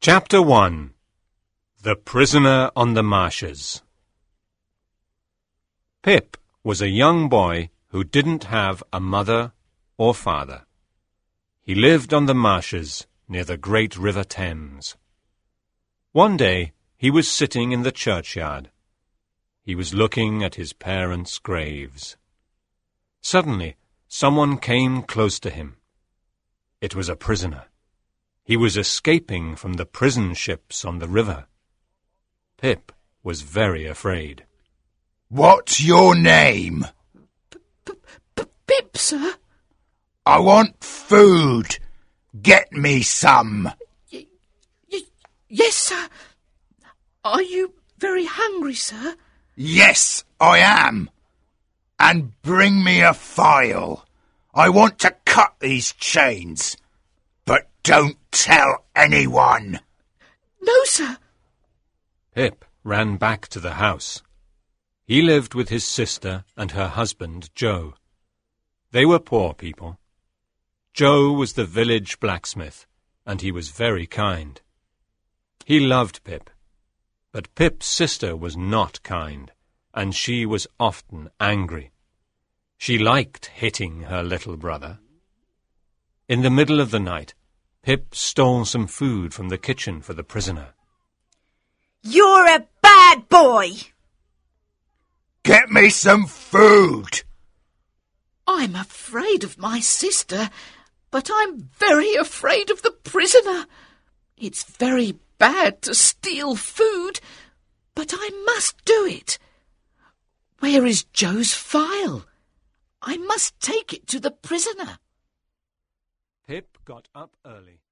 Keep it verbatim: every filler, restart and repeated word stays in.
Chapter one. The Prisoner on the Marshes. Pip was a young boy who didn't have a mother or father. He lived on the marshes near the great River Thames. One day he was sitting in the churchyard. He was looking at his parents' graves. Suddenly, someone came close to him. It was a prisoner. He was escaping from the prison ships on the river. Pip was very afraid. What's your name? P-p-p-Pip, sir. I want food. Get me some. Y- y- yes, sir. Are you very hungry, sir? Yes, I am. And bring me a file. I want to cut these chains. But don't tell anyone. No, sir. Pip ran back to the house. He lived with his sister and her husband, Joe. They were poor people. Joe was the village blacksmith, and he was very kind. He loved Pip. But Pip's sister was not kind, and she was often angry. She liked hitting her little brother. In the middle of the night, Pip stole some food from the kitchen for the prisoner. You're a bad boy! Get me some food. I'm afraid of my sister, but I'm very afraid of the prisoner. It's very bad to steal food, but I must do it. Where is Joe's file? I must take it to the prisoner. Pip got up early